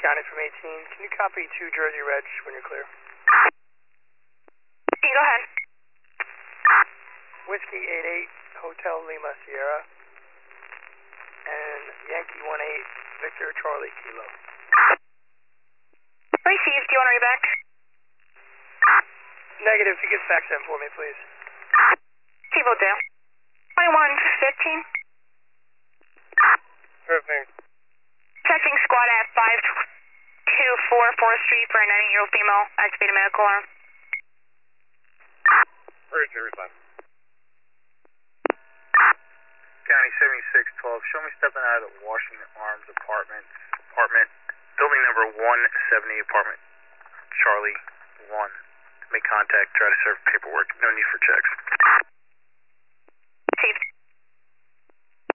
County from 18. Can you copy 2 Jersey Reg when you're clear? You go ahead. Whiskey 88, Hotel Lima Sierra, and Yankee 18, Victor Charlie Kilo. Received. Do you want to read back? Negative. If you could fax them for me, please. People do. 2115. Perfect. Checking squad at 524 4th Street for a 90-year-old female. Activated medical alarm. Roger, respond. County 7612, show me stepping out of the Washington Arms apartment, building number 170, apartment Charlie 1. Make contact, try to serve paperwork, no need for checks.